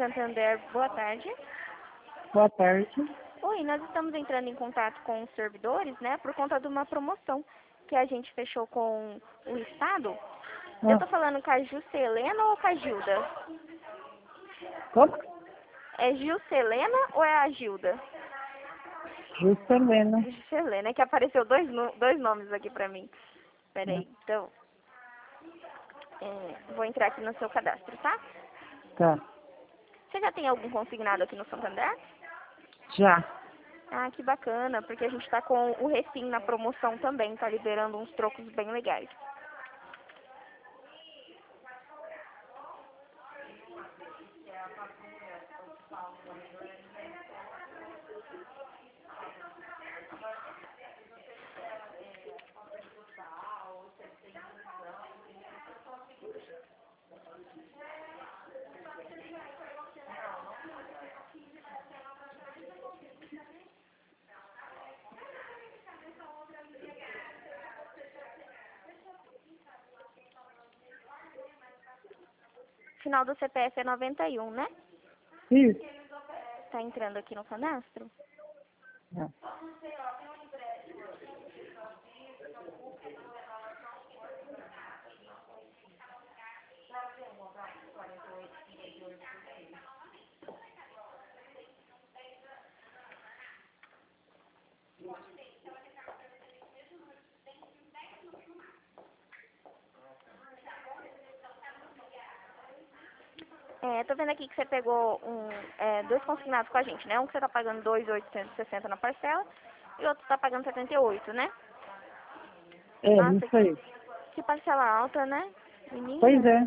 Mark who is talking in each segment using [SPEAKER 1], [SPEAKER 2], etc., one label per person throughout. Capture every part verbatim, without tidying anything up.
[SPEAKER 1] Santander, boa tarde.
[SPEAKER 2] Boa tarde.
[SPEAKER 1] Oi, nós estamos entrando em contato com os servidores, né, por conta de uma promoção que a gente fechou com o Estado.
[SPEAKER 2] Ah.
[SPEAKER 1] Eu tô falando com a Juscelena ou com a Gilda?
[SPEAKER 2] Como?
[SPEAKER 1] É Juscelena ou é a Gilda?
[SPEAKER 2] Juscelena.
[SPEAKER 1] Juscelena, é que apareceu dois, no- dois nomes aqui pra mim. Peraí, então, é, vou entrar aqui no seu cadastro, tá?
[SPEAKER 2] Tá.
[SPEAKER 1] Você já tem algum consignado aqui no Santander?
[SPEAKER 2] Já.
[SPEAKER 1] Ah, que bacana, porque a gente tá com o Refim na promoção também, tá liberando uns trocos bem legais. Final do C P F é noventa e um, né?
[SPEAKER 2] Isso.
[SPEAKER 1] Tá entrando aqui no cadastro?
[SPEAKER 2] É.
[SPEAKER 1] É, tô vendo aqui que você pegou um, é, dois consignados com a gente, né? Um que você tá pagando dois mil oitocentos e sessenta na parcela e o outro tá pagando setenta e oito, né?
[SPEAKER 2] É,
[SPEAKER 1] Nossa,
[SPEAKER 2] isso aí.
[SPEAKER 1] que parcela alta, né? Menina.
[SPEAKER 2] Pois é.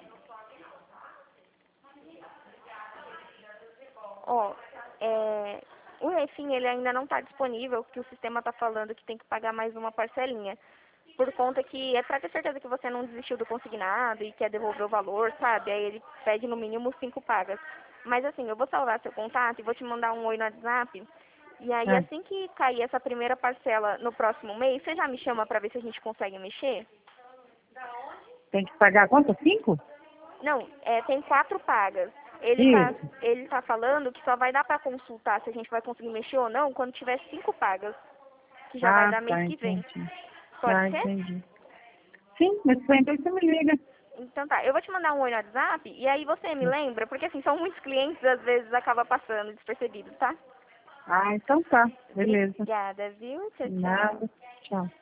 [SPEAKER 1] Ó, é, o Refim ele ainda não tá disponível, porque o sistema tá falando que tem que pagar mais uma parcelinha. Por conta que é pra ter certeza que você não desistiu do consignado e quer devolver o valor, sabe? Aí ele pede no mínimo cinco pagas. Mas assim, eu vou salvar seu contato e vou te mandar um oi no WhatsApp. E aí,
[SPEAKER 2] É.
[SPEAKER 1] assim que cair essa primeira parcela no próximo mês, você já me chama pra ver se a gente consegue mexer?
[SPEAKER 2] Tem que pagar quanto? Cinco?
[SPEAKER 1] Não, é, tem quatro pagas. Ele tá,
[SPEAKER 2] Isso.
[SPEAKER 1] ele tá falando que só vai dar pra consultar se a gente vai conseguir mexer ou não quando tiver cinco pagas, que já vai
[SPEAKER 2] Ah,
[SPEAKER 1] dar mês
[SPEAKER 2] tá,
[SPEAKER 1] que vem.
[SPEAKER 2] entendi.
[SPEAKER 1] Pode
[SPEAKER 2] Tá,
[SPEAKER 1] ser?
[SPEAKER 2] entendi. Sim, mas então você me liga.
[SPEAKER 1] Então tá, eu vou te mandar um oi no WhatsApp e aí você me lembra, porque assim, são muitos clientes, às vezes acaba passando despercebido, tá?
[SPEAKER 2] Ah, então tá. Beleza.
[SPEAKER 1] Obrigada, viu? Tchau, tchau.
[SPEAKER 2] Nada. Tchau.